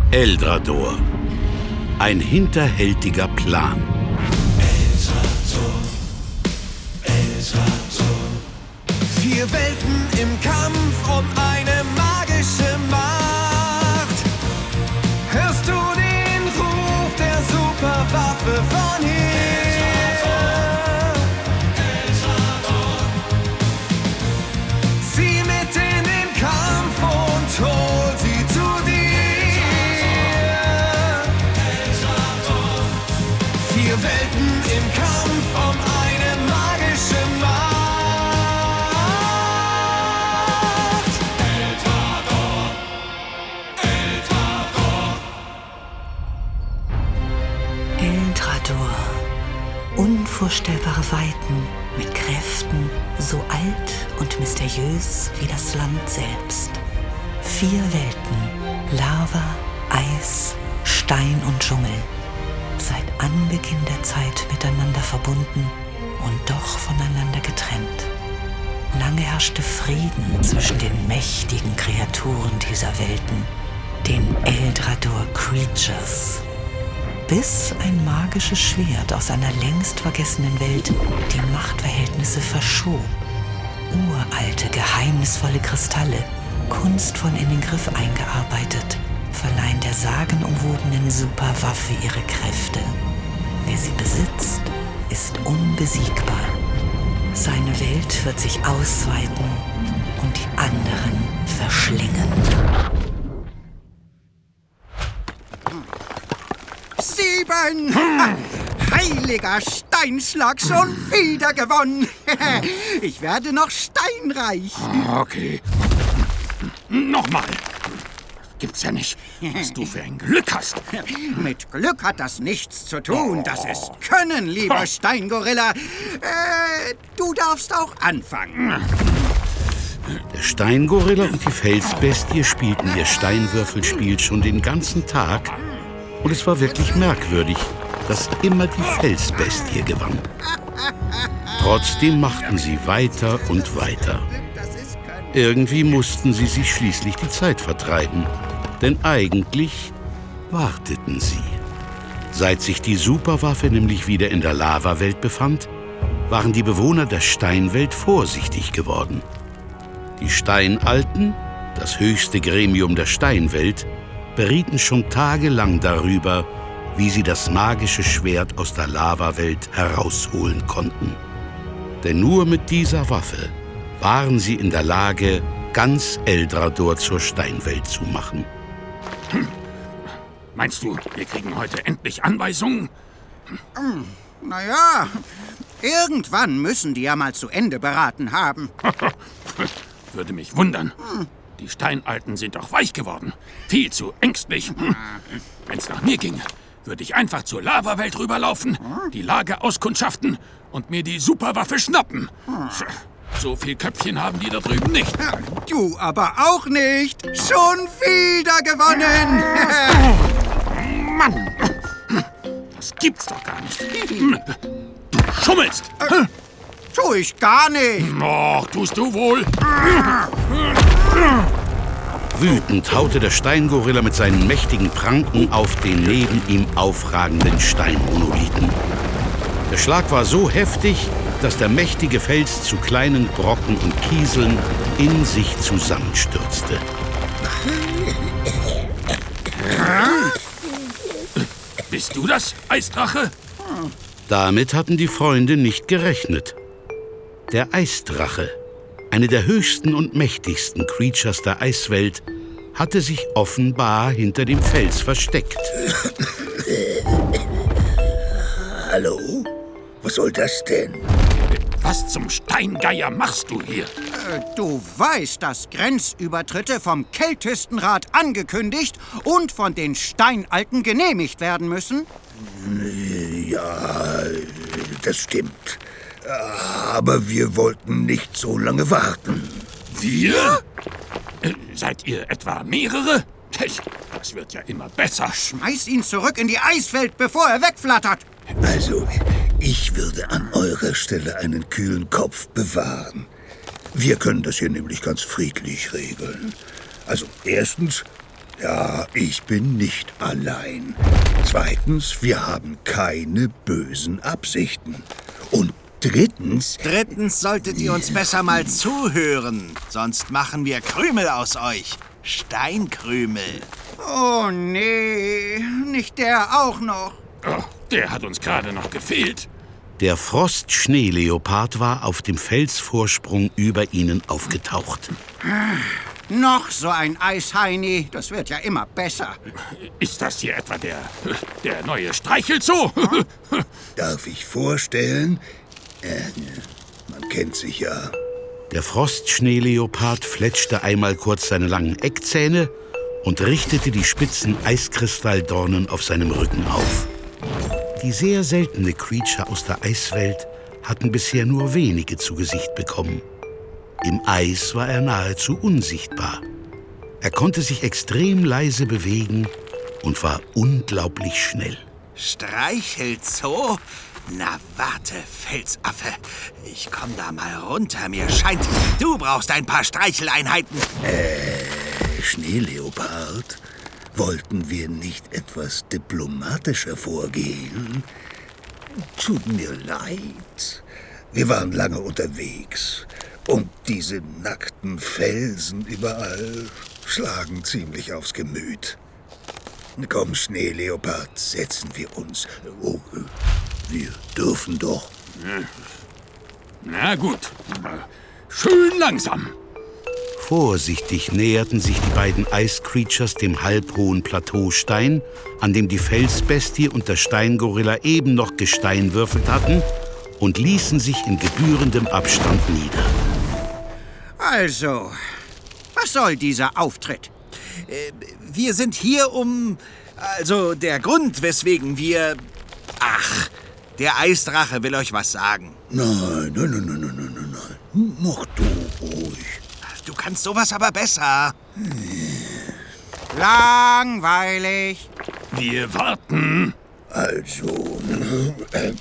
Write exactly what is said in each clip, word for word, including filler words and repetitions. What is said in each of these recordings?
Eldrador. Ein hinterhältiger Plan. Eldrador, Eldrador. Vier Welten im Kampf um eine magische Macht. Hörst du den Ruf der Superwaffe von hier? Eldrador, Eldrador. Zieh mit in den Kampf und hol sie zu dir. Eldrador, vier Welten im Kampf um eine magische Macht. Eldrador. Unvorstellbare Weiten mit Kräften so alt und mysteriös wie das Land selbst. Vier Welten: Lava, Eis, Stein und Dschungel. Seit Anbeginn der Zeit miteinander verbunden und doch voneinander getrennt. Lange herrschte Frieden zwischen den mächtigen Kreaturen dieser Welten, den Eldrador Creatures. Bis ein magisches Schwert aus einer längst vergessenen Welt die Machtverhältnisse verschob. Uralte, geheimnisvolle Kristalle, kunstvoll in den Griff eingearbeitet, verleihen der sagenumwobenen Superwaffe ihre Kräfte. Wer sie besitzt, ist unbesiegbar. Seine Welt wird sich ausweiten und die anderen verschlingen. Sieben! Heiliger Steinschlag, schon wieder gewonnen! Ich werde noch steinreich! Okay. Nochmal. Gibt's ja nicht, was du für ein Glück hast. Mit Glück hat das nichts zu tun. Das ist Können, lieber Steingorilla. Äh, du darfst auch anfangen. Der Steingorilla und die Felsbestie spielten ihr Steinwürfelspiel schon den ganzen Tag. Und es war wirklich merkwürdig, dass immer die Felsbestie gewann. Trotzdem machten sie weiter und weiter. Irgendwie mussten sie sich schließlich die Zeit vertreiben. Denn eigentlich warteten sie. Seit sich die Superwaffe nämlich wieder in der Lavawelt befand, waren die Bewohner der Steinwelt vorsichtig geworden. Die Steinalten, das höchste Gremium der Steinwelt, berieten schon tagelang darüber, wie sie das magische Schwert aus der Lavawelt herausholen konnten. Denn nur mit dieser Waffe waren sie in der Lage, ganz Eldrador zur Steinwelt zu machen. Hm. Meinst du, wir kriegen heute endlich Anweisungen? Hm, naja, irgendwann müssen die ja mal zu Ende beraten haben. Würde mich wundern. Hm. Die Steinalten sind doch weich geworden. Viel zu ängstlich. Hm. Wenn's nach mir ginge, würde ich einfach zur Lavawelt rüberlaufen, hm. die Lage auskundschaften und mir die Superwaffe schnappen. Hm. So viel Köpfchen haben die da drüben nicht. Du aber auch nicht. Schon wieder gewonnen. Mann, das gibt's doch gar nicht. Du schummelst. Äh, tu ich gar nicht. Ach, tust du wohl. Wütend haute der Steingorilla mit seinen mächtigen Pranken auf den neben ihm aufragenden Steinmonolithen. Der Schlag war so heftig, dass der mächtige Fels zu kleinen Brocken und Kieseln in sich zusammenstürzte. Bist du das, Eisdrache? Damit hatten die Freunde nicht gerechnet. Der Eisdrache, eine der höchsten und mächtigsten Creatures der Eiswelt, hatte sich offenbar hinter dem Fels versteckt. Hallo? Was soll das denn? Was zum Steingeier machst du hier? Äh, du weißt, dass Grenzübertritte vom Kältestenrat angekündigt und von den Steinalten genehmigt werden müssen? Ja, das stimmt. Aber wir wollten nicht so lange warten. Wir? Äh, seid ihr etwa mehrere? Das wird ja immer besser. Schmeiß ihn zurück in die Eiswelt, bevor er wegflattert. Also, ich würde an eurer Stelle einen kühlen Kopf bewahren. Wir können das hier nämlich ganz friedlich regeln. Also erstens, Ja, ich bin nicht allein. Zweitens, wir haben keine bösen Absichten. Und drittens... Drittens solltet ihr uns besser mal zuhören. Sonst machen wir Krümel aus euch. Steinkrümel. Oh nee, nicht der auch noch. Oh, der hat uns gerade noch gefehlt. Der Frost-Schneeleopard war auf dem Felsvorsprung über ihnen aufgetaucht. Noch so ein Eisheini, das wird ja immer besser. Ist das hier etwa der, der neue Streichelzoo? Darf ich vorstellen? Äh, man kennt sich ja. Der Frost-Schneeleopard fletschte einmal kurz seine langen Eckzähne und richtete die spitzen Eiskristalldornen auf seinem Rücken auf. Die sehr seltene Creature aus der Eiswelt hatten bisher nur wenige zu Gesicht bekommen. Im Eis war er nahezu unsichtbar. Er konnte sich extrem leise bewegen und war unglaublich schnell. Streichelzoo? Na warte, Felsaffe. Ich komm da mal runter. Mir scheint, du brauchst ein paar Streicheleinheiten. Äh, Schneeleopard? Wollten wir nicht etwas diplomatischer vorgehen? Tut mir leid. Wir waren lange unterwegs. Und diese nackten Felsen überall schlagen ziemlich aufs Gemüt. Komm, Schneeleopard, setzen wir uns. Oh, wir dürfen doch. Na gut, aber schön langsam. Vorsichtig näherten sich die beiden Eiscreatures dem halbhohen Plateaustein, an dem die Felsbestie und der Steingorilla eben noch Gestein würfelt hatten, und ließen sich in gebührendem Abstand nieder. Also, was soll dieser Auftritt? Äh, wir sind hier um... Also der Grund, weswegen wir... Ach, der Eisdrache will euch was sagen. Nein, nein, nein, nein, nein, nein, nein. Mach du ruhig. Du kannst sowas aber besser. Langweilig. Wir warten. Also, äh,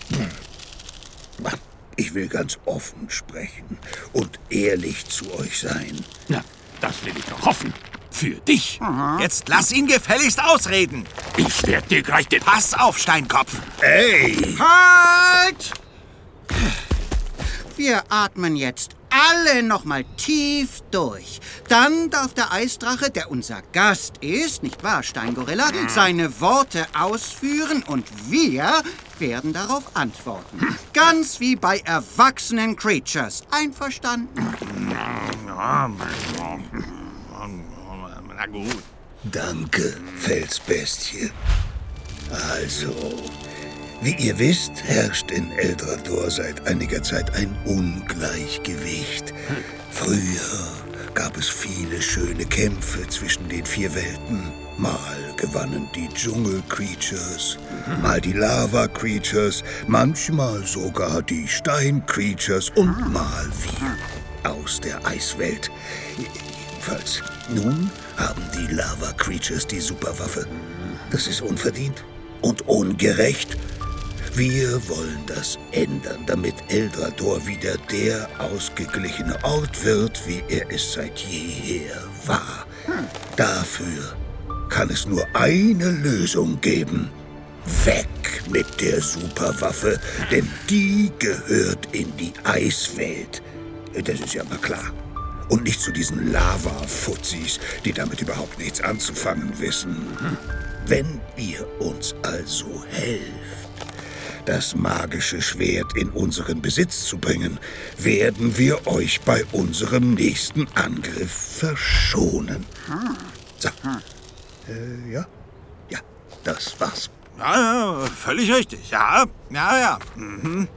ich will ganz offen sprechen und ehrlich zu euch sein. Na, das will ich doch hoffen. Für dich. Jetzt lass ihn gefälligst ausreden. Ich werde dir gleich den... Pass auf, Steinkopf. Ey! Halt! Wir atmen jetzt alle noch mal tief durch. Dann darf der Eisdrache, der unser Gast ist, nicht wahr, Steingorilla, seine Worte ausführen und wir werden darauf antworten. Ganz wie bei erwachsenen Creatures. Einverstanden? Na gut. Danke, Felsbestie. Also, wie ihr wisst, herrscht in Eldrador seit einiger Zeit ein Ungleichgewicht. Früher gab es viele schöne Kämpfe zwischen den vier Welten. Mal gewannen die Dschungel-Creatures, mal die Lava-Creatures, manchmal sogar die Stein-Creatures und mal wir aus der Eiswelt. Jedenfalls, nun haben die Lava-Creatures die Superwaffe. Das ist unverdient und ungerecht. Wir wollen das ändern, damit Eldrador wieder der ausgeglichene Ort wird, wie er es seit jeher war. Dafür kann es nur eine Lösung geben. Weg mit der Superwaffe, denn die gehört in die Eiswelt. Das ist ja mal klar. Und nicht zu diesen Lava-Fuzis, die damit überhaupt nichts anzufangen wissen. Wenn ihr uns also helft, das magische Schwert in unseren Besitz zu bringen, werden wir euch bei unserem nächsten Angriff verschonen. So. Äh, ja? Ja, das war's. Ja, ja, völlig richtig. Ja, ja, ja. Mhm.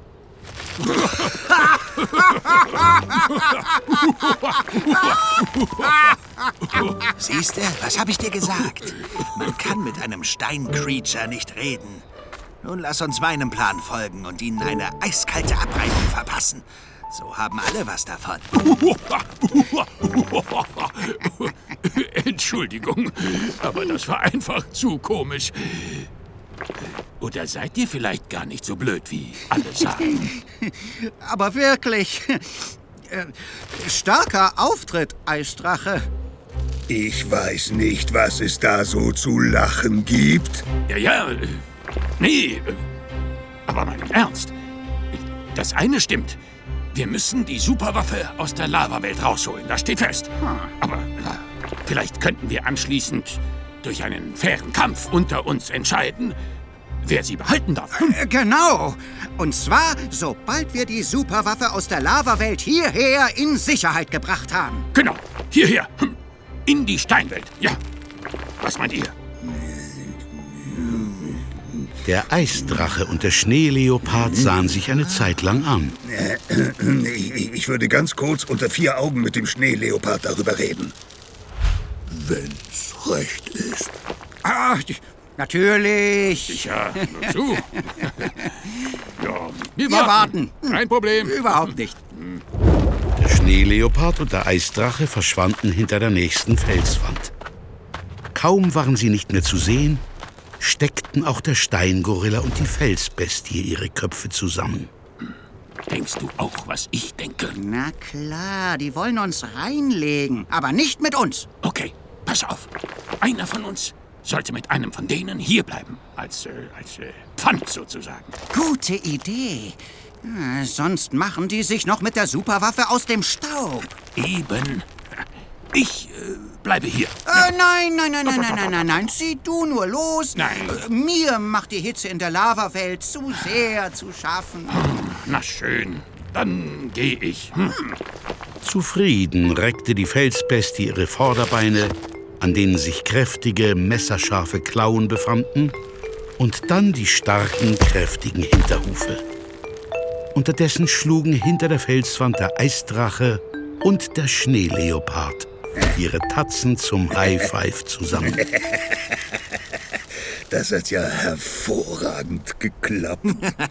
Siehst du, was habe ich dir gesagt? Man kann mit einem Stein-Creature nicht reden. Nun lass uns meinem Plan folgen und ihnen eine eiskalte Abreibung verpassen. So haben alle was davon. Entschuldigung, aber das war einfach zu komisch. Oder seid ihr vielleicht gar nicht so blöd, wie alle sagen? Aber wirklich, äh, starker Auftritt, Eisdrache. Ich weiß nicht, was es da so zu lachen gibt. Ja, ja, äh, nee, äh, aber mal im Ernst. Das eine stimmt. Wir müssen die Superwaffe aus der Lava-Welt rausholen, das steht fest. Aber äh, vielleicht könnten wir anschließend durch einen fairen Kampf unter uns entscheiden, wer sie behalten darf. Hm? Äh, genau. Und zwar, sobald wir die Superwaffe aus der Lava-Welt hierher in Sicherheit gebracht haben. Genau, hierher. Hm. In die Steinwelt, ja. Was meint ihr? Der Eisdrache und der Schneeleopard sahen sich eine Zeit lang an. Ich, ich würde ganz kurz unter vier Augen mit dem Schneeleopard darüber reden. Wenn's recht ist. Ach, natürlich. Sicher, nur zu. Ja, wir, Wir warten. warten. Kein Problem. Überhaupt nicht. Der Schneeleopard und der Eisdrache verschwanden hinter der nächsten Felswand. Kaum waren sie nicht mehr zu sehen, steckten auch der Steingorilla und die Felsbestie ihre Köpfe zusammen. Denkst du auch, was ich denke? Na klar, die wollen uns reinlegen, aber nicht mit uns. Okay, pass auf. Einer von uns sollte mit einem von denen hierbleiben. Als, äh, als äh, Pfand sozusagen. Gute Idee. Ja, sonst machen die sich noch mit der Superwaffe aus dem Staub. Eben. Ich äh, bleibe hier. Äh, nein, nein, nein, nein, nein, nein, nein, nein. Zieh du nur los. Nein. Äh, mir macht die Hitze in der Lavawelt zu sehr zu schaffen. Na schön, dann gehe ich. Hm. Zufrieden reckte die Felsbestie ihre Vorderbeine, an denen sich kräftige, messerscharfe Klauen befanden, und dann die starken, kräftigen Hinterhufe. Unterdessen schlugen hinter der Felswand der Eisdrache und der Schneeleopard ihre Tatzen zum High Five zusammen. Das hat ja hervorragend geklappt.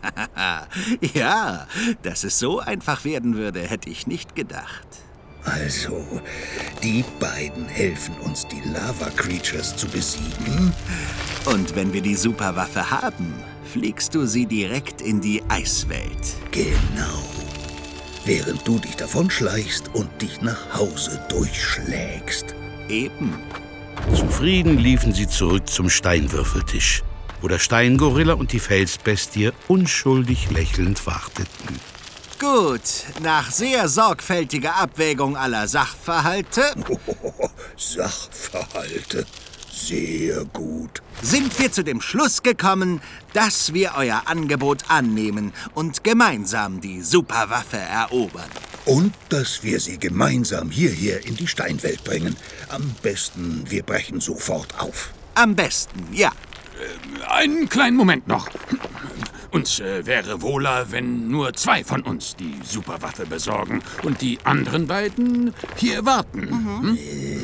Ja, dass es so einfach werden würde, hätte ich nicht gedacht. Also, die beiden helfen uns, die Lava-Creatures zu besiegen. Und wenn wir die Superwaffe haben, fliegst du sie direkt in die Eiswelt. Genau. Während du dich davonschleichst und dich nach Hause durchschlägst. Eben. Zufrieden liefen sie zurück zum Steinwürfeltisch, wo der Steingorilla und die Felsbestie unschuldig lächelnd warteten. Gut, nach sehr sorgfältiger Abwägung aller Sachverhalte Oh, Sachverhalte. Sehr gut. sind wir zu dem Schluss gekommen, dass wir euer Angebot annehmen und gemeinsam die Superwaffe erobern. Und dass wir sie gemeinsam hierher in die Steinwelt bringen. Am besten, wir brechen sofort auf. Am besten, ja. Einen kleinen Moment noch. Uns äh, wäre wohler, wenn nur zwei von uns die Superwaffe besorgen und die anderen beiden hier warten. Hm?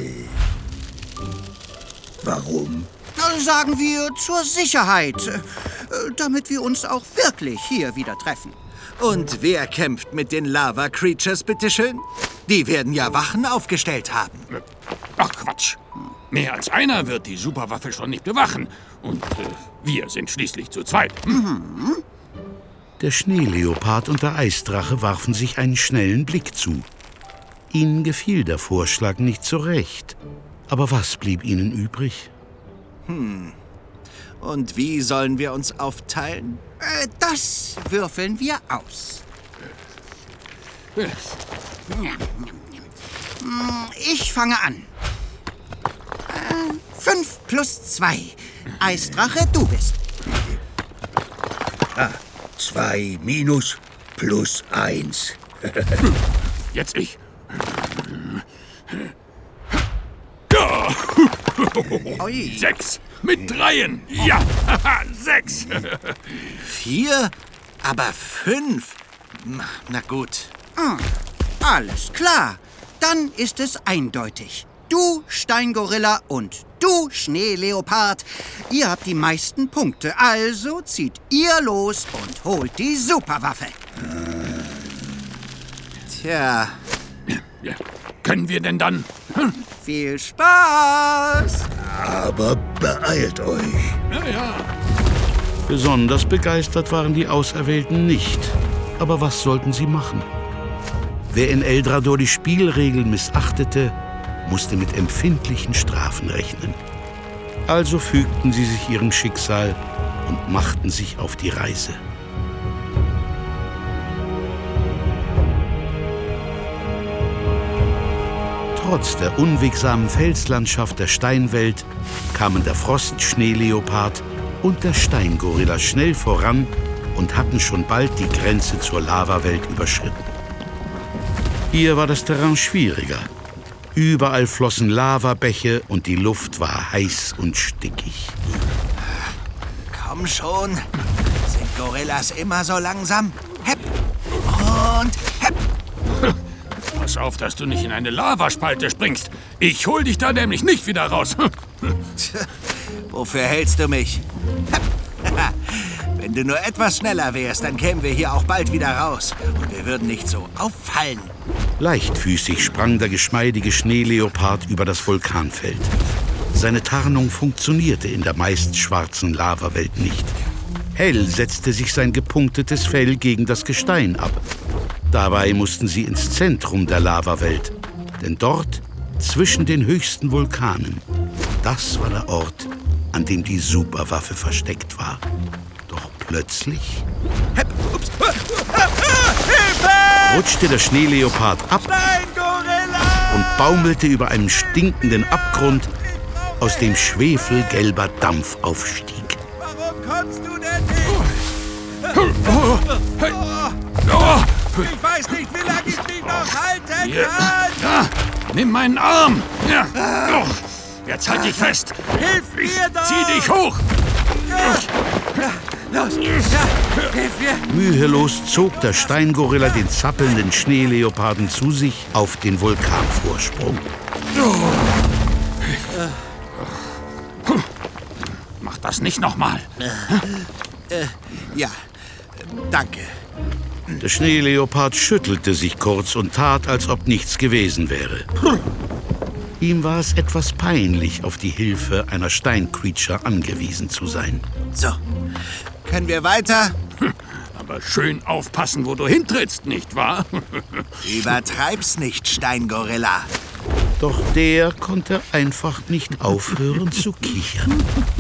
Warum? Dann sagen wir zur Sicherheit, äh, damit wir uns auch wirklich hier wieder treffen. Und wer kämpft mit den Lava-Creatures, bitteschön? Die werden ja Wachen aufgestellt haben. Ach Quatsch. Mehr als einer wird die Superwaffe schon nicht bewachen. Und äh, wir sind schließlich zu zweit. Hm? Der Schneeleopard und der Eisdrache warfen sich einen schnellen Blick zu. Ihnen gefiel der Vorschlag nicht so recht. Aber was blieb ihnen übrig? Hm. Und wie sollen wir uns aufteilen? Äh, das würfeln wir aus. Ich fange an. Äh, fünf plus zwei. Eisdrache, du bist. Ah, zwei minus plus eins. Jetzt ich. Ui. Sechs mit Dreien. Ja, sechs. Vier? Aber fünf? Na gut. Ah, alles klar. Dann ist es eindeutig. Du, Steingorilla, und du, Schneeleopard. Ihr habt die meisten Punkte. Also zieht ihr los und holt die Superwaffe. Tja, Ja. Können wir denn dann? Hm? Viel Spaß! Aber beeilt euch. Ja, ja. Besonders begeistert waren die Auserwählten nicht. Aber was sollten sie machen? Wer in Eldrador die Spielregeln missachtete, musste mit empfindlichen Strafen rechnen. Also fügten sie sich ihrem Schicksal und machten sich auf die Reise. Trotz der unwegsamen Felslandschaft der Steinwelt kamen der Frost-Schneeleopard und der Steingorilla schnell voran und hatten schon bald die Grenze zur Lavawelt überschritten. Hier war das Terrain schwieriger. Überall flossen Lavabäche und die Luft war heiß und stickig. Komm schon. Sind Gorillas immer so langsam? Hepp und hepp. Pass auf, dass du nicht in eine Lavaspalte springst. Ich hol dich da nämlich nicht wieder raus. Wofür hältst du mich? Wenn du nur etwas schneller wärst, dann kämen wir hier auch bald wieder raus. Und wir würden nicht so auffallen. Leichtfüßig sprang der geschmeidige Schneeleopard über das Vulkanfeld. Seine Tarnung funktionierte in der meist schwarzen Lavawelt nicht. Hell setzte sich sein gepunktetes Fell gegen das Gestein ab. Dabei mussten sie ins Zentrum der Lavawelt, denn dort, zwischen den höchsten Vulkanen, das war der Ort, an dem die Superwaffe versteckt war. Doch plötzlich Hepp, ups, uh, uh, uh, Hilfe! rutschte der Schneeleopard ab und baumelte über einen stinkenden Abgrund, aus dem schwefelgelber Dampf aufstieg. Warum kommst du denn nicht? Ich weiß nicht, wie lange ich dich noch halten Hier. kann. Ja. Nimm meinen Arm. Ja. Oh. Jetzt halt dich fest. Hilf mir doch! Zieh dich hoch. Los, ja, hilf mir! Mühelos zog der Steingorilla den zappelnden Schneeleoparden zu sich auf den Vulkanvorsprung. Mach das nicht nochmal. Äh, ja, danke. Der Schneeleopard schüttelte sich kurz und tat, als ob nichts gewesen wäre. Ihm war es etwas peinlich, auf die Hilfe einer Steincreature angewiesen zu sein. So, können wir weiter? Aber schön aufpassen, wo du hintrittst, nicht wahr? Übertreib's nicht, Steingorilla. Doch der konnte einfach nicht aufhören zu kichern.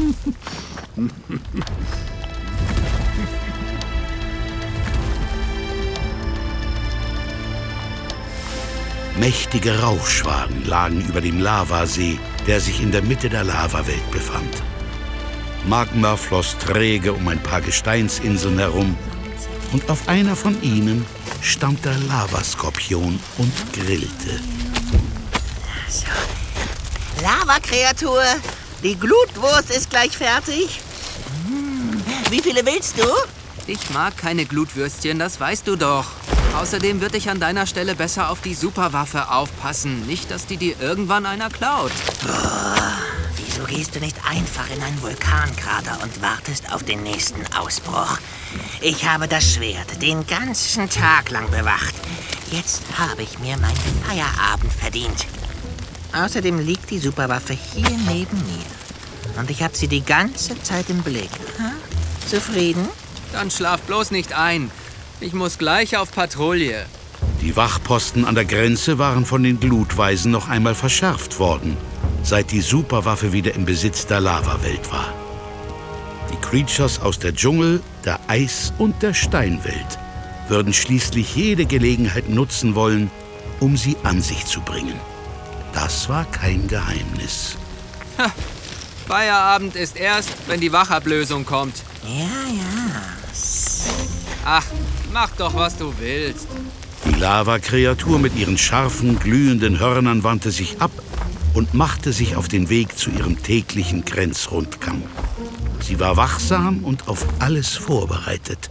Mächtige Rauchschwaden lagen über dem Lavasee, der sich in der Mitte der Lavawelt befand. Magma floss träge um ein paar Gesteinsinseln herum und auf einer von ihnen stand der Lavaskorpion und grillte. So. Lava-Kreatur, die Glutwurst ist gleich fertig. Hm. Wie viele willst du? Ich mag keine Glutwürstchen, das weißt du doch. Außerdem würde ich an deiner Stelle besser auf die Superwaffe aufpassen. Nicht, dass die dir irgendwann einer klaut. Boah, wieso gehst du nicht einfach in einen Vulkankrater und wartest auf den nächsten Ausbruch? Ich habe das Schwert den ganzen Tag lang bewacht. Jetzt habe ich mir meinen Feierabend verdient. Außerdem liegt die Superwaffe hier neben mir. Und ich habe sie die ganze Zeit im Blick. Hm? Zufrieden? Dann schlaf bloß nicht ein. Ich muss gleich auf Patrouille. Die Wachposten an der Grenze waren von den Glutweisen noch einmal verschärft worden, seit die Superwaffe wieder im Besitz der Lavawelt war. Die Creatures aus der Dschungel, der Eis- und der Steinwelt würden schließlich jede Gelegenheit nutzen wollen, um sie an sich zu bringen. Das war kein Geheimnis. Ha, Feierabend ist erst, wenn die Wachablösung kommt. Ja, ja. Ach, mach doch, was du willst. Die Lavakreatur mit ihren scharfen, glühenden Hörnern wandte sich ab und machte sich auf den Weg zu ihrem täglichen Grenzrundgang. Sie war wachsam und auf alles vorbereitet.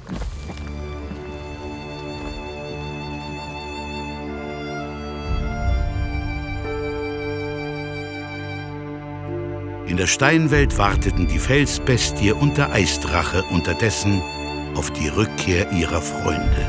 In der Steinwelt warteten die Felsbestie und der Eisdrache unterdessen auf die Rückkehr ihrer Freunde.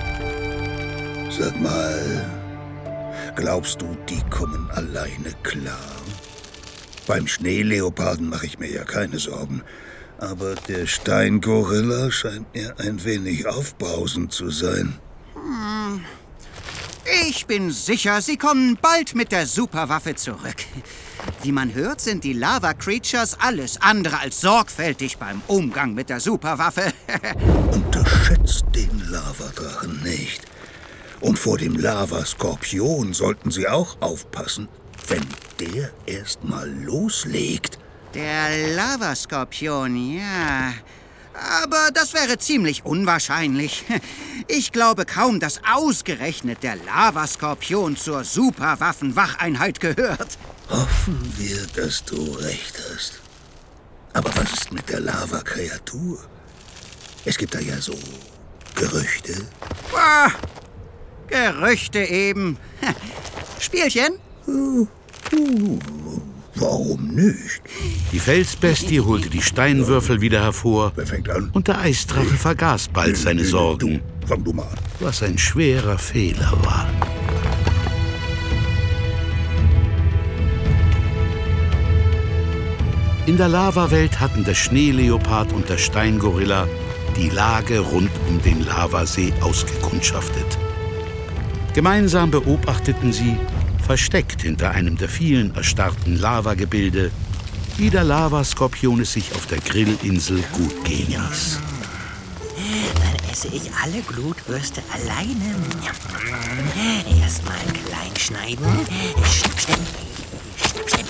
Sag mal, glaubst du, die kommen alleine klar? Beim Schneeleoparden mache ich mir ja keine Sorgen. Aber der Steingorilla scheint mir ein wenig aufbrausend zu sein. Hm. Ich bin sicher, sie kommen bald mit der Superwaffe zurück. Wie man hört, sind die Lava-Creatures alles andere als sorgfältig beim Umgang mit der Superwaffe. Unterschätzt den Lavadrachen nicht. Und vor dem Lavaskorpion sollten Sie auch aufpassen. Wenn der erst mal loslegt. Der Lavaskorpion, ja. Aber das wäre ziemlich unwahrscheinlich. Ich glaube kaum, dass ausgerechnet der Lavaskorpion zur Superwaffenwacheinheit gehört. Hoffen wir, dass du recht hast. Aber was ist mit der Lavakreatur? Es gibt da ja so Gerüchte. Ah, Gerüchte eben. Spielchen? Uh, uh, warum nicht? Die Felsbestie holte die Steinwürfel wieder hervor. Wer fängt an? Und der Eisdrache vergaß bald seine Sorgen. Du, fang du mal an. Was ein schwerer Fehler war. In der Lavawelt hatten der Schneeleopard und der Steingorilla die Lage rund um den Lavasee ausgekundschaftet. Gemeinsam beobachteten sie, versteckt hinter einem der vielen erstarrten Lavagebilde, wie der Lavaskorpion es sich auf der Grillinsel gut gehen ließ. Dann esse ich alle Glutwürste alleine. Erstmal klein schneiden. Schnipp, schnipp, schnipp, schnipp.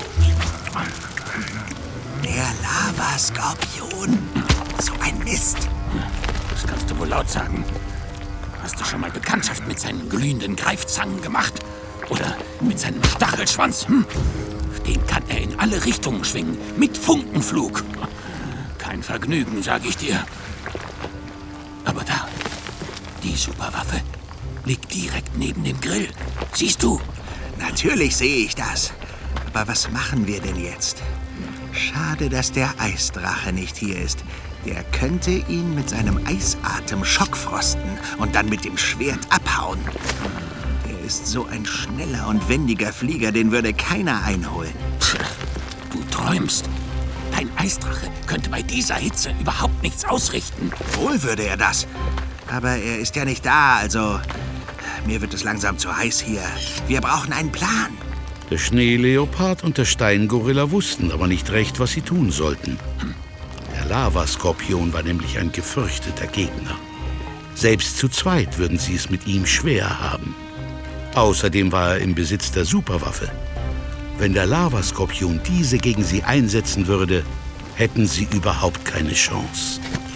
Der Lavaskorpion. So ein Mist. Das kannst du wohl laut sagen. Hast du schon mal Bekanntschaft mit seinen glühenden Greifzangen gemacht? Oder mit seinem Stachelschwanz? Hm? Den kann er in alle Richtungen schwingen, mit Funkenflug. Kein Vergnügen, sag ich dir. Aber da, die Superwaffe liegt direkt neben dem Grill. Siehst du? Natürlich sehe ich das. Aber was machen wir denn jetzt? Schade, dass der Eisdrache nicht hier ist. Der könnte ihn mit seinem Eisatem schockfrosten und dann mit dem Schwert abhauen. Er ist so ein schneller und wendiger Flieger, den würde keiner einholen. Du träumst. Dein Eisdrache könnte bei dieser Hitze überhaupt nichts ausrichten. Wohl würde er das. Aber er ist ja nicht da, also mir wird es langsam zu heiß hier. Wir brauchen einen Plan. Der Schneeleopard und der Steingorilla wussten aber nicht recht, was sie tun sollten. Der Lavaskorpion war nämlich ein gefürchteter Gegner. Selbst zu zweit würden sie es mit ihm schwer haben. Außerdem war er im Besitz der Superwaffe. Wenn der Lavaskorpion diese gegen sie einsetzen würde, hätten sie überhaupt keine Chance.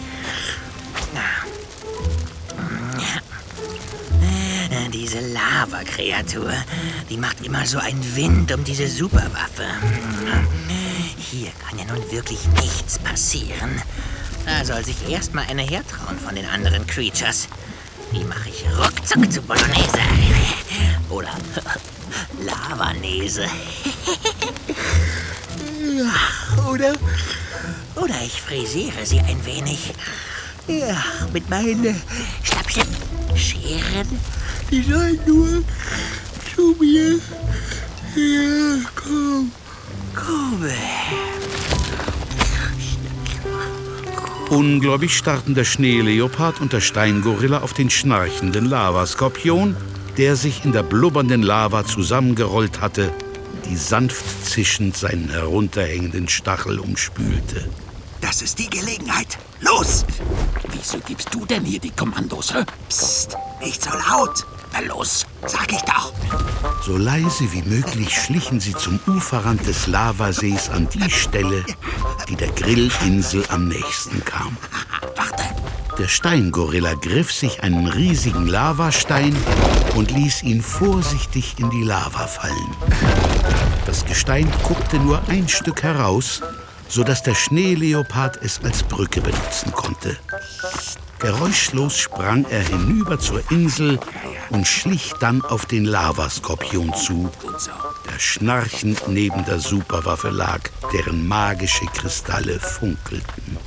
Diese Lava-Kreatur, die macht immer so einen Wind um diese Superwaffe. Hier kann ja nun wirklich nichts passieren. Da soll sich erstmal eine hertrauen von den anderen Creatures. Die mache ich ruckzuck zu Bolognese. Oder Lavanese. Oder, oder ich frisiere sie ein wenig. Ja, mit meinen Schnapp, Schnapp, Scheren. Die sollen nur zu mir. Ja, komm. Komm. Ungläubig starrten der Schneeleopard und der Steingorilla auf den schnarchenden Lavaskorpion, der sich in der blubbernden Lava zusammengerollt hatte, die sanft zischend seinen herunterhängenden Stachel umspülte. Das ist die Gelegenheit. Los! Wieso gibst du denn hier die Kommandos, hä? Psst, nicht so laut. Na los, sag ich doch. So leise wie möglich schlichen sie zum Uferrand des Lavasees an die Stelle, die der Grillinsel am nächsten kam. Warte. Der Steingorilla griff sich einen riesigen Lavastein und ließ ihn vorsichtig in die Lava fallen. Das Gestein guckte nur ein Stück heraus, sodass der Schneeleopard es als Brücke benutzen konnte. Geräuschlos sprang er hinüber zur Insel und schlich dann auf den Lavaskorpion zu, der schnarchend neben der Superwaffe lag, deren magische Kristalle funkelten.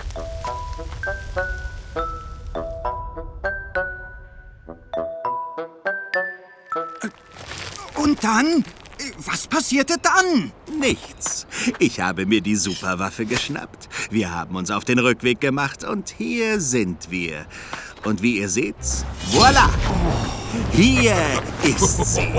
Und dann? Was passierte dann? Nichts. Ich habe mir die Superwaffe geschnappt. Wir haben uns auf den Rückweg gemacht und hier sind wir. Und wie ihr seht, voilà! Hier ist sie.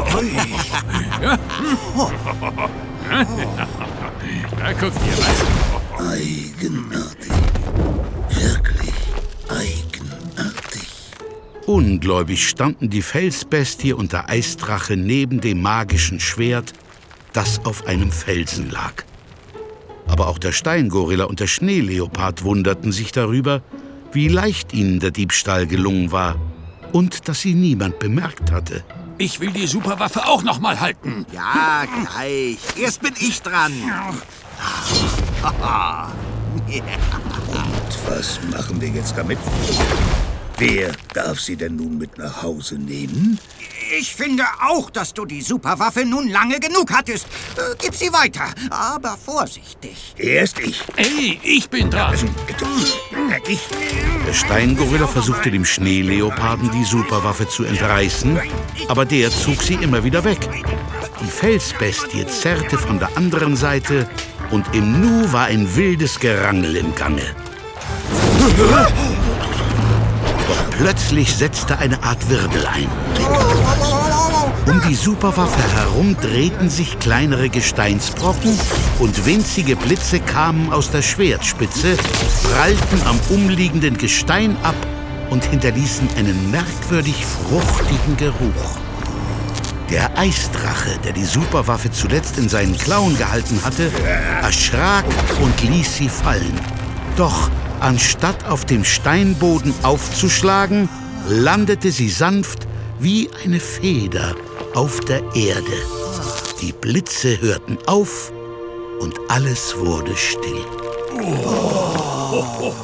Na, guck dir mal. Eigenartig. Wirklich eigenartig. Ungläubig standen die Felsbestie und der Eisdrache neben dem magischen Schwert, das auf einem Felsen lag. Aber auch der Steingorilla und der Schneeleopard wunderten sich darüber, wie leicht ihnen der Diebstahl gelungen war und dass sie niemand bemerkt hatte. Ich will die Superwaffe auch noch mal halten. Ja, gleich. Erst bin ich dran. Und was machen wir jetzt damit? Wer darf sie denn nun mit nach Hause nehmen? Ich finde auch, dass du die Superwaffe nun lange genug hattest. Äh, gib sie weiter, aber vorsichtig. Erst ich. Ey, ich bin dran. Ich. Der Steingorilla versuchte dem Schneeleoparden die Superwaffe zu entreißen, aber der zog sie immer wieder weg. Die Felsbestie zerrte von der anderen Seite und im Nu war ein wildes Gerangel im Gange. Doch plötzlich setzte eine Art Wirbel ein. Um die Superwaffe herum drehten sich kleinere Gesteinsbrocken und winzige Blitze kamen aus der Schwertspitze, prallten am umliegenden Gestein ab und hinterließen einen merkwürdig fruchtigen Geruch. Der Eisdrache, der die Superwaffe zuletzt in seinen Klauen gehalten hatte, erschrak und ließ sie fallen. Doch anstatt auf dem Steinboden aufzuschlagen, landete sie sanft wie eine Feder auf der Erde. Die Blitze hörten auf und alles wurde still. Oh.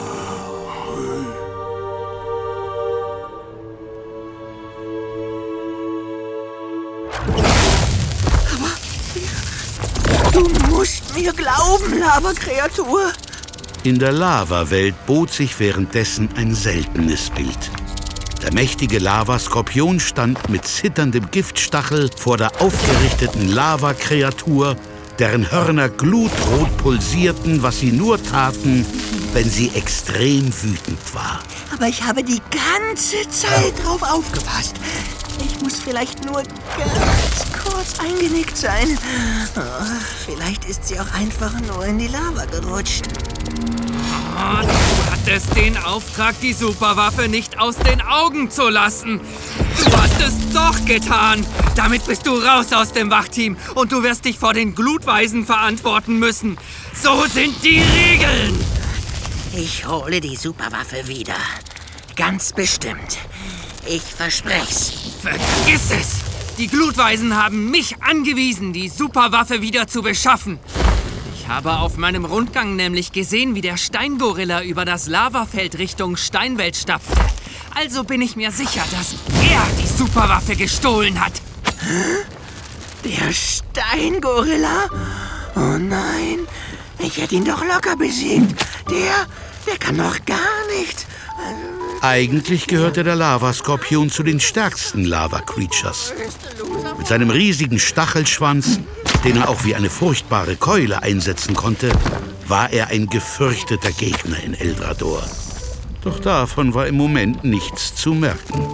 Du musst mir glauben, Lava-Kreatur. In der Lavawelt bot sich währenddessen ein seltenes Bild. Der mächtige Lavaskorpion stand mit zitterndem Giftstachel vor der aufgerichteten Lavakreatur, deren Hörner glutrot pulsierten, was sie nur taten, wenn sie extrem wütend war. Aber ich habe die ganze Zeit drauf aufgepasst. Ich muss vielleicht nur ganz kurz eingenickt sein. Oh, vielleicht ist sie auch einfach nur in die Lava gerutscht. Oh, du hattest den Auftrag, die Superwaffe nicht aus den Augen zu lassen. Du hast es doch getan. Damit bist du raus aus dem Wachteam und du wirst dich vor den Glutweisen verantworten müssen. So sind die Regeln. Ich hole die Superwaffe wieder. Ganz bestimmt. Ich versprech's. Vergiss es! Die Glutweisen haben mich angewiesen, die Superwaffe wieder zu beschaffen. Ich habe auf meinem Rundgang nämlich gesehen, wie der Steingorilla über das Lavafeld Richtung Steinwelt stapfte. Also bin ich mir sicher, dass er die Superwaffe gestohlen hat. Der Steingorilla? Oh nein, ich hätte ihn doch locker besiegt. Der, der kann doch gar nicht. Eigentlich gehörte der Lavaskorpion zu den stärksten Lava-Creatures. Mit seinem riesigen Stachelschwanz, den er auch wie eine furchtbare Keule einsetzen konnte, war er ein gefürchteter Gegner in Eldrador. Doch davon war im Moment nichts zu merken.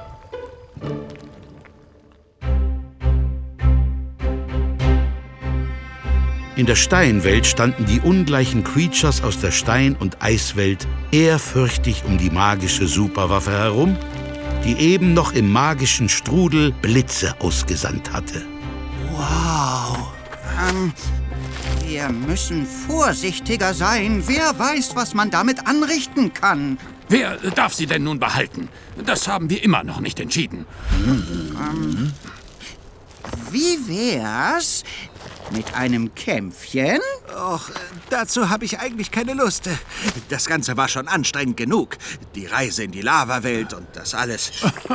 In der Steinwelt standen die ungleichen Creatures aus der Stein- und Eiswelt ehrfürchtig um die magische Superwaffe herum, die eben noch im magischen Strudel Blitze ausgesandt hatte. Wow. Ähm, wir müssen vorsichtiger sein. Wer weiß, was man damit anrichten kann. Wer darf sie denn nun behalten? Das haben wir immer noch nicht entschieden. Ähm, wie wär's mit einem Kämpfchen? Och, dazu habe ich eigentlich keine Lust. Das Ganze war schon anstrengend genug. Die Reise in die Lawawelt und das alles.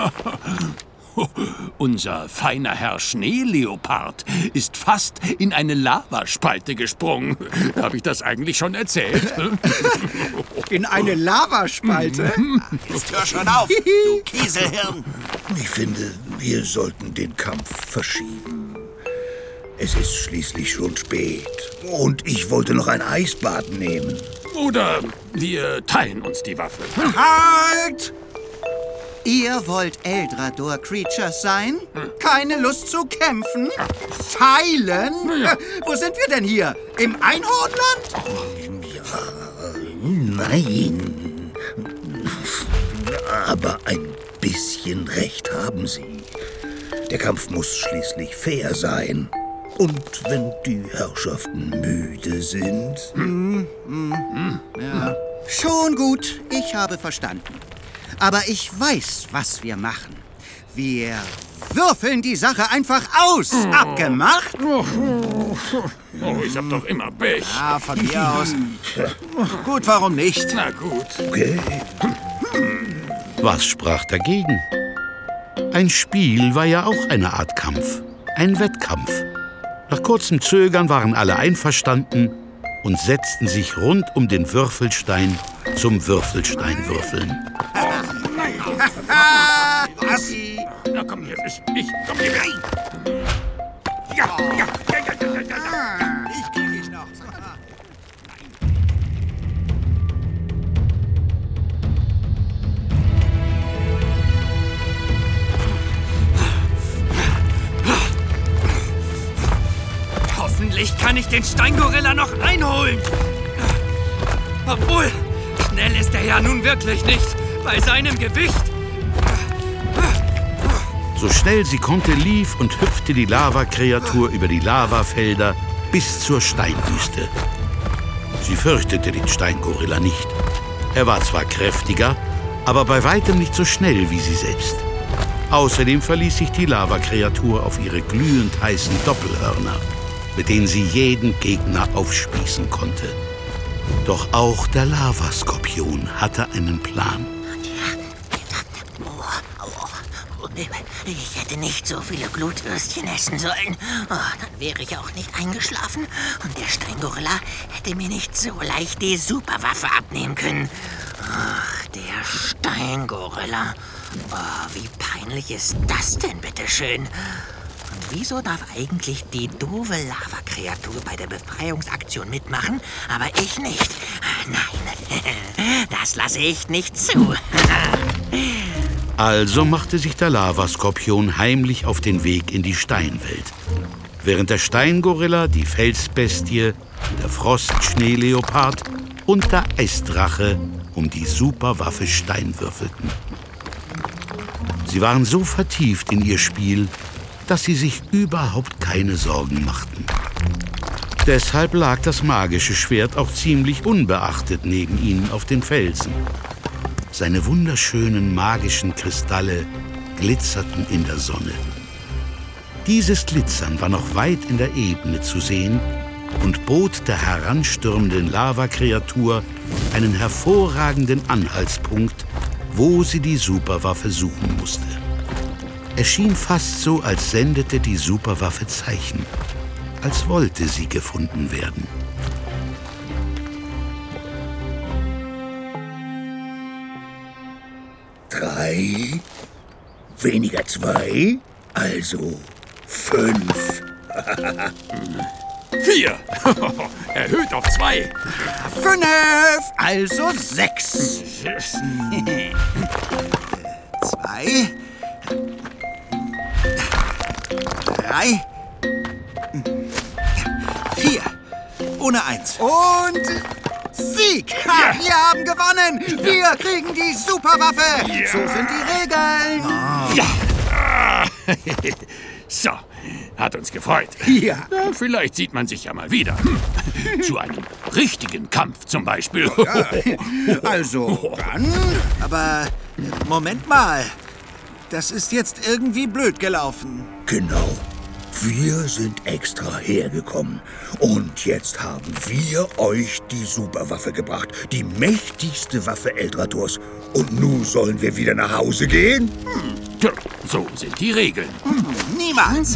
Unser feiner Herr Schneeleopard ist fast in eine Lavaspalte gesprungen. Habe ich das eigentlich schon erzählt? In eine Lavaspalte? Jetzt hör schon auf, du Kieselhirn. Ich finde, wir sollten den Kampf verschieben. Es ist schließlich schon spät. Und ich wollte noch ein Eisbad nehmen. Oder wir teilen uns die Waffe. Halt! Ihr wollt Eldrador-Creatures sein? Keine Lust zu kämpfen? Teilen? Ja. Wo sind wir denn hier? Im Einhornland? Nein. Aber ein bisschen Recht haben Sie. Der Kampf muss schließlich fair sein. Und wenn die Herrschaften müde sind... Hm, hm, hm, ja. Schon gut, ich habe verstanden. Aber ich weiß, was wir machen. Wir würfeln die Sache einfach aus. Oh. Abgemacht? Oh, ich hab doch immer Pech. Ah, von mir aus. Gut, warum nicht? Na gut. Okay. Was sprach dagegen? Ein Spiel war ja auch eine Art Kampf. Ein Wettkampf. Nach kurzem Zögern waren alle einverstanden und setzten sich rund um den Würfelstein zum Würfelsteinwürfeln. Was? Na komm hier, ich, ich, komm hier. Ja, ja, ja, ja, ja, ja, ja. Ich krieg ich noch. Hoffentlich kann ich den Steingorilla noch einholen. Obwohl, schnell ist er ja nun wirklich nicht. Bei seinem Gewicht. So schnell sie konnte, lief und hüpfte die Lavakreatur über die Lavafelder bis zur Steinwüste. Sie fürchtete den Steingorilla nicht. Er war zwar kräftiger, aber bei weitem nicht so schnell wie sie selbst. Außerdem verließ sich die Lavakreatur auf ihre glühend heißen Doppelhörner, mit denen sie jeden Gegner aufspießen konnte. Doch auch der Lavaskorpion hatte einen Plan. Ich hätte nicht so viele Glutwürstchen essen sollen. Oh, dann wäre ich auch nicht eingeschlafen. Und der Steingorilla hätte mir nicht so leicht die Superwaffe abnehmen können. Ach, der Steingorilla. Oh, wie peinlich ist das denn, bitteschön? Und wieso darf eigentlich die doofe Lavakreatur bei der Befreiungsaktion mitmachen, aber ich nicht? Nein, das lasse ich nicht zu. Also machte sich der Lavaskorpion heimlich auf den Weg in die Steinwelt. Während der Steingorilla, die Felsbestie, der Frostschneeleopard und der Eisdrache um die Superwaffe Stein würfelten. Sie waren so vertieft in ihr Spiel, dass sie sich überhaupt keine Sorgen machten. Deshalb lag das magische Schwert auch ziemlich unbeachtet neben ihnen auf den Felsen. Seine wunderschönen magischen Kristalle glitzerten in der Sonne. Dieses Glitzern war noch weit in der Ebene zu sehen und bot der heranstürmenden Lavakreatur einen hervorragenden Anhaltspunkt, wo sie die Superwaffe suchen musste. Es schien fast so, als sendete die Superwaffe Zeichen, als wollte sie gefunden werden. Drei, weniger zwei, also fünf. Vier. Erhöht auf zwei. Fünf, also sechs. Zwei. Drei. Vier. Ohne eins. Und Sieg! Ha, wir haben gewonnen! Wir kriegen die Superwaffe! Ja. So sind die Regeln! Ja. So, hat uns gefreut. Ja. Ja, vielleicht sieht man sich ja mal wieder. Hm. Zu einem richtigen Kampf zum Beispiel. Ja. Also, dann... Aber Moment mal. Das ist jetzt irgendwie blöd gelaufen. Genau. Wir sind extra hergekommen. Und jetzt haben wir euch die Superwaffe gebracht. Die mächtigste Waffe Eldradors. Und nun sollen wir wieder nach Hause gehen? Hm. Tja, so sind die Regeln. Hm, niemals.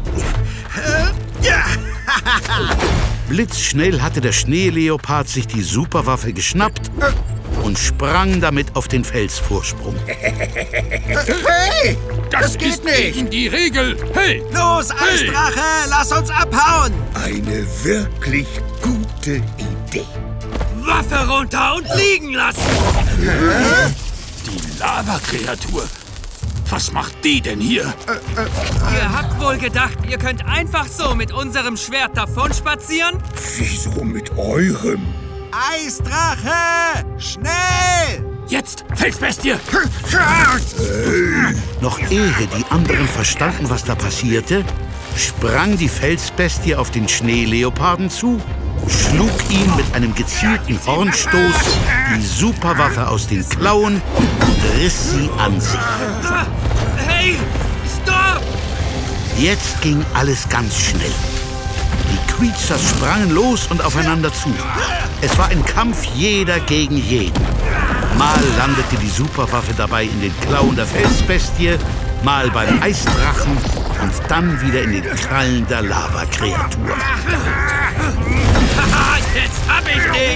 Blitzschnell hatte der Schneeleopard sich die Superwaffe geschnappt und sprang damit auf den Felsvorsprung. Hey! Das, Das geht ist nicht! gegen die Regel. Hey! Los, Eisdrache, hey. Lass uns abhauen! Eine wirklich gute Idee. Waffe runter und liegen lassen! Die Lava-Kreatur. Was macht die denn hier? Ihr habt wohl gedacht, ihr könnt einfach so mit unserem Schwert davon spazieren? Wieso mit eurem? Eisdrache! Schnell! Jetzt, Felsbestie! Noch ehe die anderen verstanden, was da passierte, sprang die Felsbestie auf den Schneeleoparden zu, schlug ihn mit einem gezielten Hornstoß die Superwaffe aus den Klauen und riss sie an sich. Hey, stopp! Jetzt ging alles ganz schnell. Die Creatures sprangen los und aufeinander zu. Es war ein Kampf jeder gegen jeden. Mal landete die Superwaffe dabei in den Klauen der Felsbestie, mal beim Eisdrachen und dann wieder in den Krallen der Lava-Kreatur. Jetzt hab ich dich!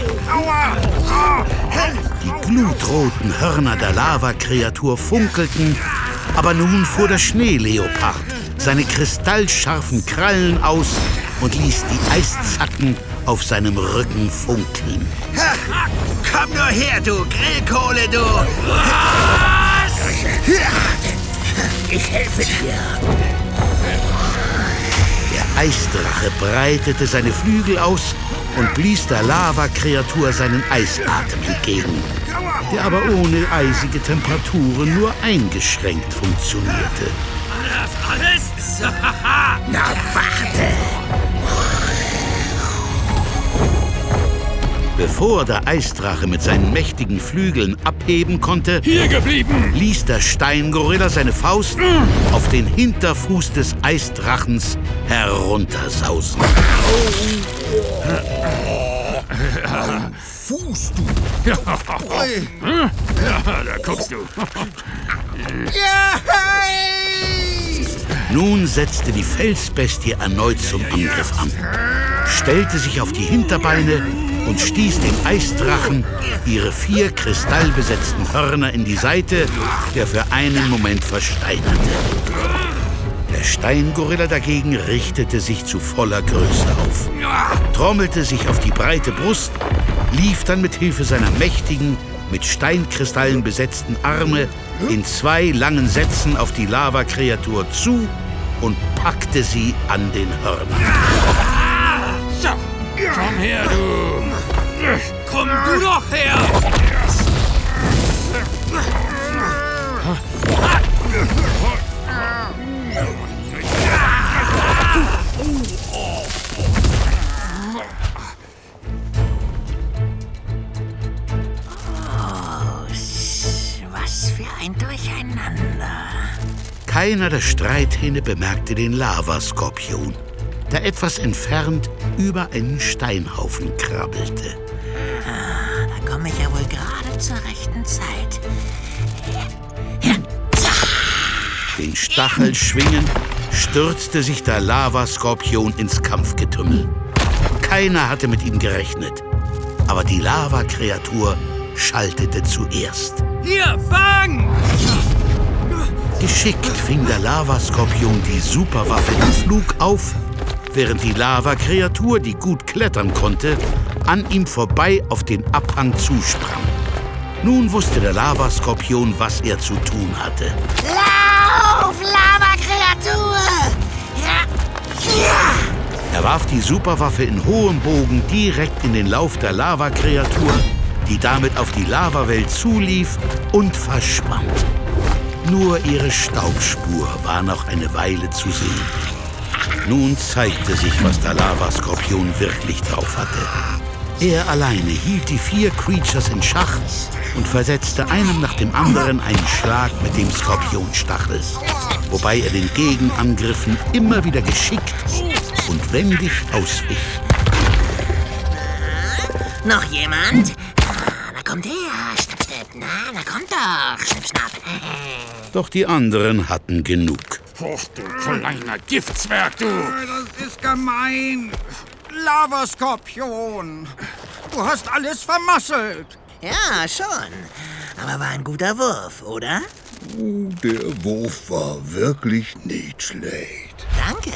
Die glutroten Hörner der Lava-Kreatur funkelten, aber nun fuhr der Schneeleopard seine kristallscharfen Krallen aus und ließ die Eiszacken auf seinem Rücken funkeln. Ha, komm nur her, du Grillkohle, du! Ich helfe dir. Der Eisdrache breitete seine Flügel aus und blies der Lava-Kreatur seinen Eisatem entgegen, der aber ohne eisige Temperaturen nur eingeschränkt funktionierte. Das alles? Na, warte! Bevor der Eisdrache mit seinen mächtigen Flügeln abheben konnte, Hier geblieben! ließ der Steingorilla seine Faust auf den Hinterfuß des Eisdrachens heruntersausen. Fuß, du! Ja, da guckst du. Nun setzte die Felsbestie erneut zum Angriff an, stellte sich auf die Hinterbeine und stieß dem Eisdrachen ihre vier kristallbesetzten Hörner in die Seite, der für einen Moment versteinerte. Der Steingorilla dagegen richtete sich zu voller Größe auf, trommelte sich auf die breite Brust, lief dann mit Hilfe seiner mächtigen, mit Steinkristallen besetzten Arme in zwei langen Sätzen auf die Lava-Kreatur zu und packte sie an den Hörnern. So, komm her, du! Komm du doch her! Was für ein Durcheinander. Keiner der Streithähne bemerkte den Lavaskorpion, der etwas entfernt über einen Steinhaufen krabbelte. Ah, da komme ich ja wohl gerade zur rechten Zeit. Den Stachel schwingend stürzte sich der Lavaskorpion ins Kampfgetümmel. Keiner hatte mit ihm gerechnet, aber die Lava-Kreatur schaltete zuerst. Hier, fang! Geschickt fing der Lavaskorpion die Superwaffe im Flug auf, während die Lava-Kreatur, die gut klettern konnte, an ihm vorbei auf den Abhang zusprang. Nun wusste der Lavaskorpion, was er zu tun hatte. Lauf, Lava-Kreatur! Ja. Ja. Er warf die Superwaffe in hohem Bogen direkt in den Lauf der Lava-Kreatur, die damit auf die Lavawelt zulief und verschwand. Nur ihre Staubspur war noch eine Weile zu sehen. Nun zeigte sich, was der Lavaskorpion wirklich drauf hatte. Er alleine hielt die vier Creatures in Schach und versetzte einem nach dem anderen einen Schlag mit dem Skorpionstachel, wobei er den Gegenangriffen immer wieder geschickt und wendig auswich. Noch jemand? Na, kommt her. Schnipp, schnipp. Na, na, kommt doch. Schnipp, schnapp. Doch die anderen hatten genug. Och, du kleiner Giftzwerg, du! Das ist gemein. Lavaskorpion. Du hast alles vermasselt. Ja, schon. Aber war ein guter Wurf, oder? Oh, der Wurf war wirklich nicht schlecht. Danke.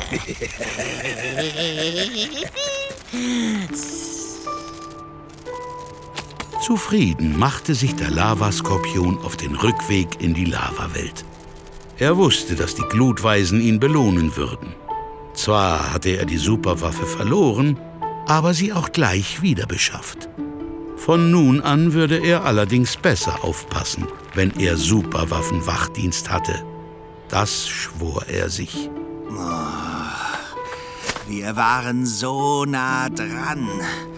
Zufrieden machte sich der Lavaskorpion auf den Rückweg in die Lavawelt. Er wusste, dass die Glutweisen ihn belohnen würden. Zwar hatte er die Superwaffe verloren, aber sie auch gleich wieder beschafft. Von nun an würde er allerdings besser aufpassen, wenn er Superwaffenwachdienst hatte. Das schwor er sich. Wir waren so nah dran.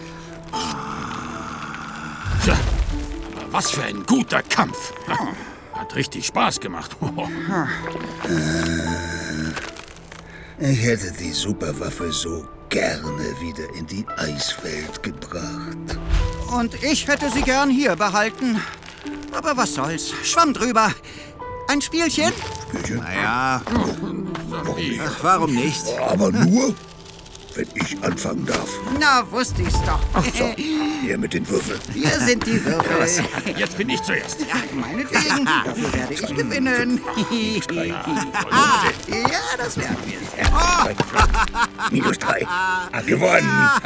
Tja, aber was für ein guter Kampf. Hat richtig Spaß gemacht. Ich hätte die Superwaffe so gerne wieder in die Eiswelt gebracht. Und ich hätte sie gern hier behalten. Aber was soll's? Schwamm drüber. Ein Spielchen? Naja, ach, warum nicht? Aber nur, wenn ich anfangen darf. Na, wusste ich's doch. So, hier mit den Würfeln. Hier sind die Würfel. Jetzt bin ich zuerst. Ja, meinetwegen. Dafür werde ich gewinnen. Ja, das werden wir. Oh. Minus drei. Ah, gewonnen.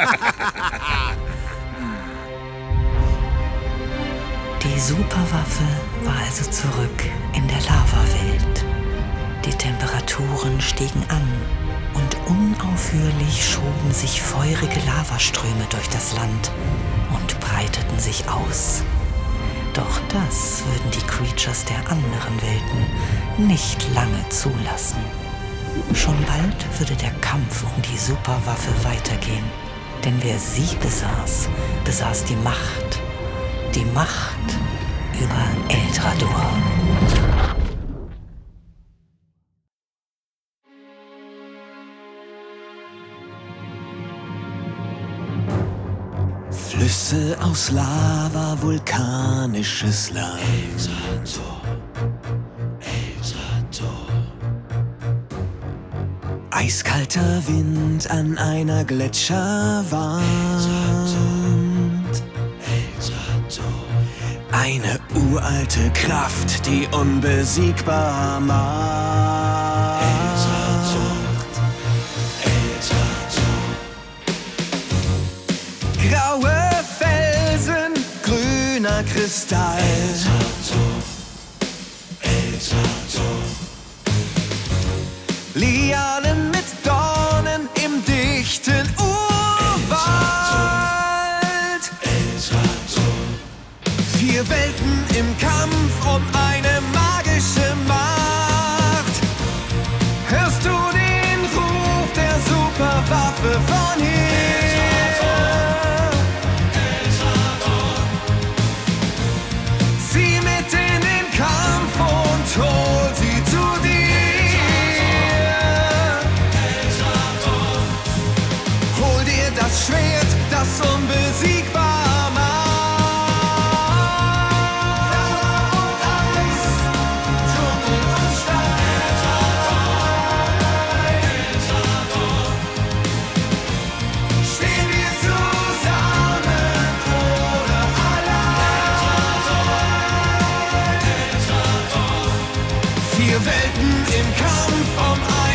Die Superwaffe war also zurück in der Lavawelt. Die Temperaturen stiegen an und unaufhörlich schoben sich feurige Lavaströme durch das Land und breiteten sich aus. Doch das würden die Creatures der anderen Welten nicht lange zulassen. Schon bald würde der Kampf um die Superwaffe weitergehen. Denn wer sie besaß, besaß die Macht. Die Macht über Eldradur. Flüsse aus Lava, vulkanisches Land. Eiskalter Wind an einer Gletscherwand. Eine uralte Kraft, die unbesiegbar macht. Graue Felsen, grüner Kristall. Lianen mit Dornen im dichten Urwald. Vier Welten im Kampf um eine magische Macht. Hörst du den Ruf der Superwaffe von hier? Zieh mit in den Kampf und hol sie zu dir. Hol dir das Schwert, das unbesiegbar macht. Welten im Kampf um